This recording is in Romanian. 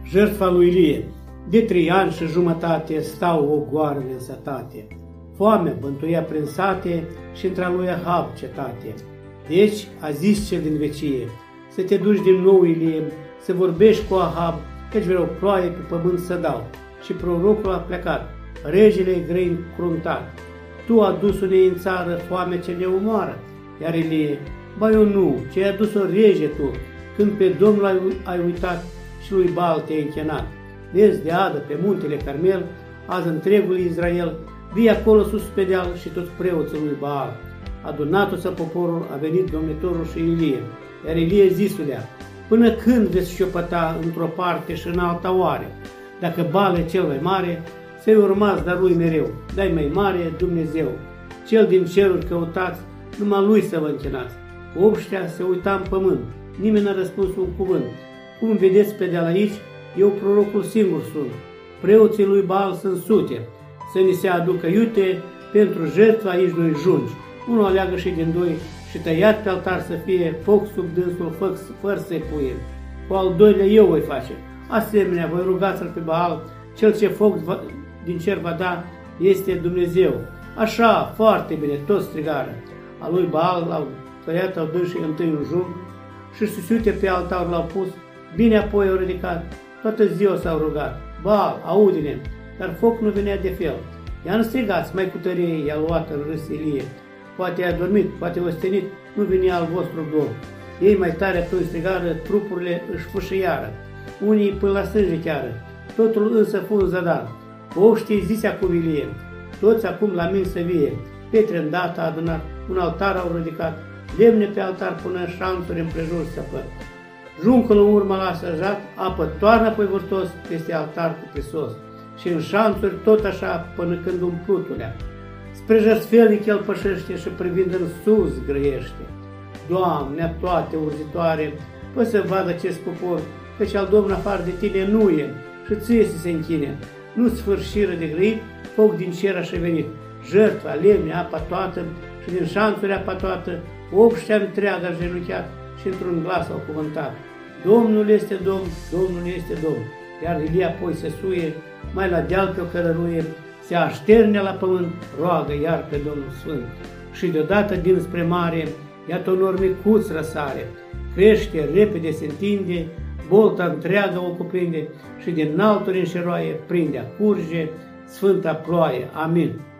Jertfa lui Ilie. De 3 ani și jumătate stau ogoarele în sătate. Foamea bântuia prin sate și intra lui Ahab cetate. Deci a zis cel din vecie: să te duci din nou, Ilie, să vorbești cu Ahab, căci vreau ploaie pe pământ să dau. Și prorocul a plecat, regele grei încruntat. Tu adus-o-ne în țară foame ce ne omoară. Iar Ilie: ba eu nu, ce ai adus-o rege tu, când pe Domnul ai uitat și lui Baal te-ai închinat. Vezi de adă pe muntele Carmel, azi întregul Israel, vii acolo sus pe deal și toți preoții lui Baal. Adunat-o poporul, a venit domnitorul și Ilie. Iar Ilie zisulea: până când veți șopăta într-o parte și în alta oare? Dacă Baal e cel mai mare, să-i urmați, dar lui mereu. Dai mai mare Dumnezeu. Cel din ceruri căutați, numai lui să vă închinați. Obștea se uita în pământ, nimeni n-a răspuns un cuvânt. Cum vedeți pe de-al aici, eu prorocul singur sunt. Preoții lui Baal sunt sute, să ni se aducă iute, pentru jertfa aici noi jungi. Unul aleagă și din doi și tăiat pe altar să fie, foc sub dânsul fără să-i puie. Cu al doilea eu voi face. Asemenea, voi rugați-l pe Baal, cel ce foc din cer va da, este Dumnezeu. Așa, foarte bine, toți strigară. A lui Baal l-au tăiat, au dâns și întâi un jung și susiute pe altar l-au pus, bine apoi au ridicat, toată ziua s-au rugat. Baal, aude-ne, dar foc nu venea de fel. I-am strigat, mai cu tărie, i-a luat în râs Ilie. Poate a dormit, poate ostenit, nu venea al vostru dor. Ei mai tare atunci strigară, trupurile își fâșiară, unii până la sânge chiară, totul însă fu în zadar. Oștii zisea cu Ilie, toți acum la mine să vie, pietre îndată a adunat, un altar au ridicat, lemne pe altar până șanțuri împrejur săpăt. Juncul în urmă l-a săjat, apă toarnă apoi vârtos peste altar cu prisos și în șanțuri tot așa până când umplutulea. Spre jertfelnic el pășește și privind în sus grăiește. Doamne, toate urzitoare, păi să vadă acest popor, căci al Domnul afară de tine nu e și ție să se închine. Nu sfârșiră de grăit, foc din cer așa venit, jertfa, lemne, apa toată și din șanțuri apa toată, obștea întreagă a genunchiat și într-un glas au cuvântat. Domnul este Domn, Domnul este Domn. Iar Ilie apoi se suie, mai la deal pe o cărăruie, se așterne la pământ, roagă iar pe Domnul Sfânt. Și deodată dinspre mare, iată un nor micuț răsare, crește, repede se întinde, bolta întreagă o cuprinde și din alturi înșeroaie prinde a curge sfânta ploaie. Amin.